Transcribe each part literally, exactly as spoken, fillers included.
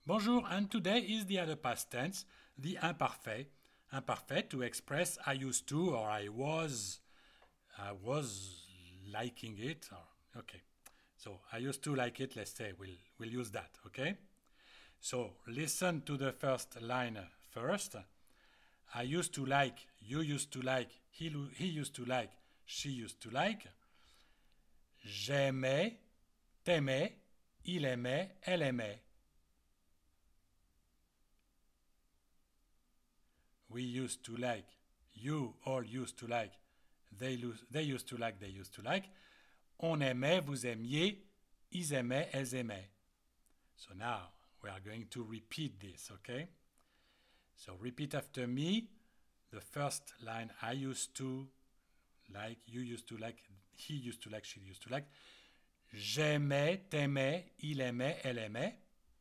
Bonjour, and today is the other past tense, the imparfait. Imparfait to express I used to or I was, I was liking it. Or, okay, so I used to like it. Let's say we'll we'll use that. Okay. So listen to the first line first. I used to like. You used to like. He he used to like. She used to like. J'aimais. T'aimais. Il aimait. Elle aimait. We used to like, you all used to like, they, they used to like, they used to like. On aimait, vous aimiez, ils aimaient, elles aimaient. So now we are going to repeat this, okay? So repeat after me. The first line, I used to like, you used to like, he used to like, she used to like. J'aimais, t'aimais, il aimait, elle aimait.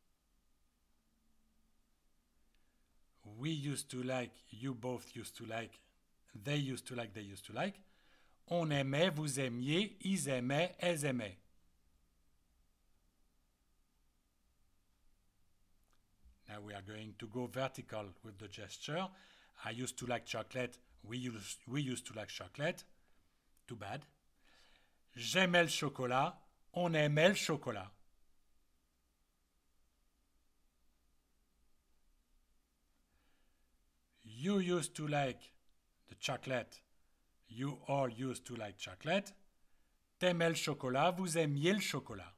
We used to like, you both used to like, they used to like, they used to like. On aimait, vous aimiez, ils aimaient, elles aimaient. Now we are going to go vertical with the gesture. I used to like chocolate, we used, we used to like chocolate. Too bad. J'aimais le chocolat, on aimait le chocolat. You used to like the chocolate. You all used to like chocolate. T'aimais le chocolat, vous aimiez le chocolat.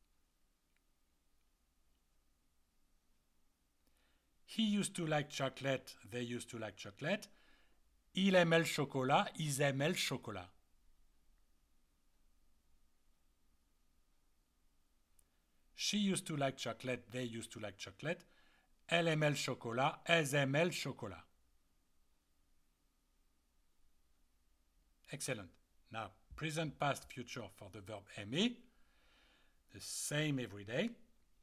He used to like chocolate, they used to like chocolate. Il aimait le chocolat, ils aimaient le chocolat. She used to like chocolate, they used to like chocolate. Elle aimait le chocolat, elles aimaient le chocolat. Excellent. Now, present, past, future for the verb aimer. The same every day.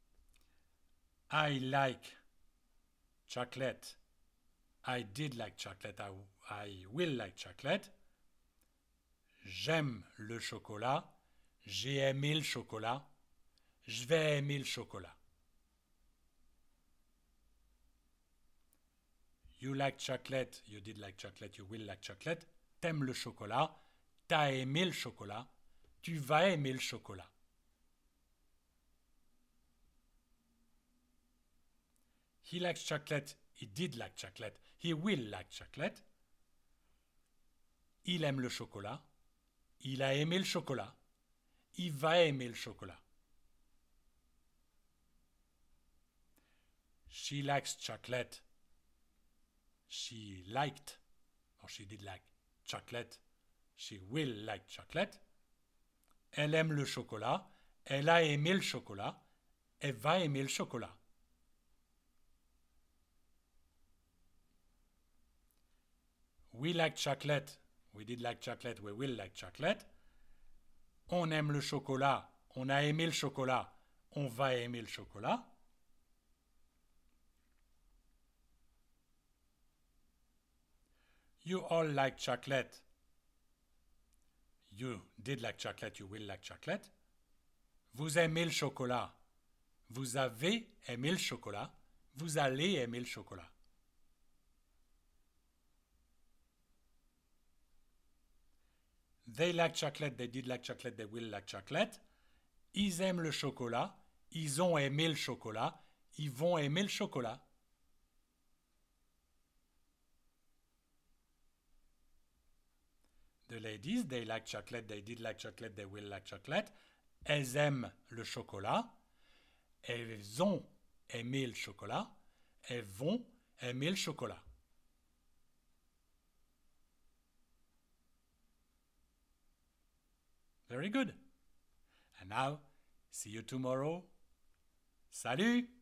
I like chocolate. I did like chocolate. I, I will like chocolate. J'aime le chocolat. J'ai aimé le chocolat. Je vais aimer le chocolat. You like chocolate. You did like chocolate. You will like chocolate. T'aimes le chocolat. T'as aimé le chocolat. Tu vas aimer le chocolat. He likes chocolate. He did like chocolate. He will like chocolate. Il aime le chocolat. Il a aimé le chocolat. Il va aimer le chocolat. She likes chocolate. She liked, or she did like chocolate. She will like chocolate. Elle aime le chocolat. Elle a aimé le chocolat. Elle va aimer le chocolat. We like chocolate. We did like chocolate. We will like chocolate. On aime le chocolat. On a aimé le chocolat. On va aimer le chocolat. You all like chocolate. You did like chocolate. You will like chocolate. Vous aimez le chocolat. Vous avez aimé le chocolat. Vous allez aimer le chocolat. They like chocolate, they did like chocolate, they will like chocolate. Ils aiment le chocolat, ils ont aimé le chocolat, ils vont aimer le chocolat. The ladies, they like chocolate, they did like chocolate, they will like chocolate. Elles aiment le chocolat, elles ont aimé le chocolat, elles vont aimer le chocolat. Very good. And now, see you tomorrow. Salut!